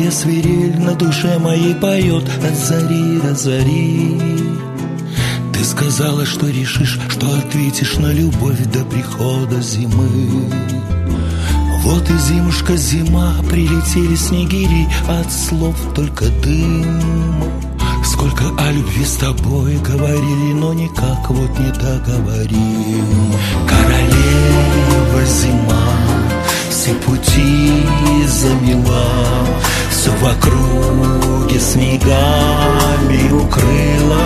Одинокая свирель на душе моей поет от зари до зари. Ты сказала, что решишь, что ответишь на любовь до прихода зимы. Вот и зимушка, зима, прилетели снегири, от слов только дым. Сколько о любви с тобой говорили, но никак вот не договорим. Королева зима все пути замела, все в округе снегами укрыла.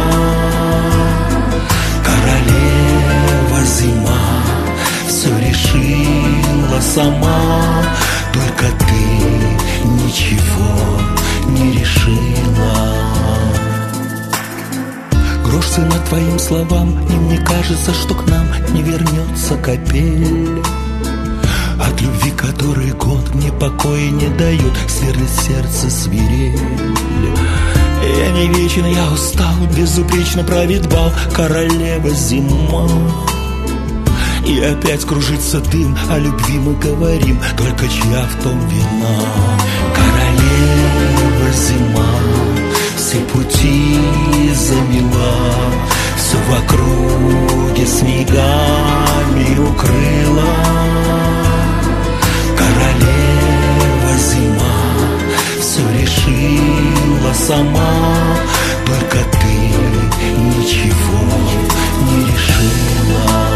Королева зима все решила сама, только ты ничего не решила. Грош цена твоим словам, и мне кажется, что к нам не вернется капель. От любви, которой год мне покоя не дает, сверлит сердце свирель. Я не вечен, я устал, безупречно правит бал королева зима. И опять кружится дым, о любви мы говорим, только чья в том вина. Королева зима все пути замела, все в округе снегами укрыла. Королева зима все решила сама, только ты ничего не решила.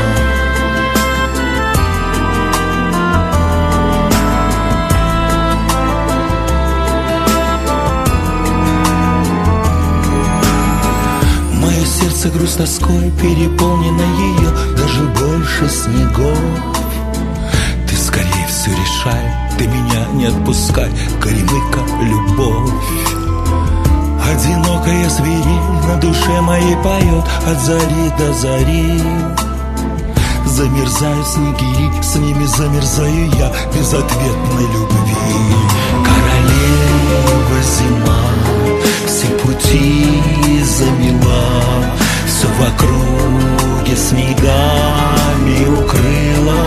Сердце грусть тоской переполнено ее, даже больше снегов. Ты скорее все решай, ты меня не отпускай, горемыка любовь. Одинокая свирель на душе моей поет от зари до зари. Замерзают снегири, с ними замерзаю я безответной любви. Королева зима все пути замела, все в округе снегами укрыла.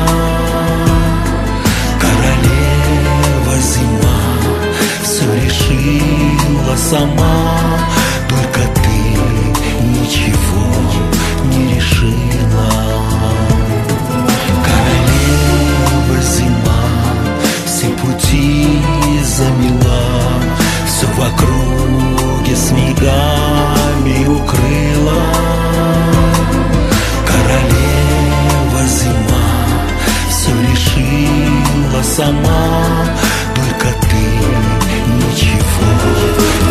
Королева зима все решила сама, только ты ничего не решила. Королева зима все пути замела, все в округе снегами укрыла. Королева зима все решила сама, только ты ничего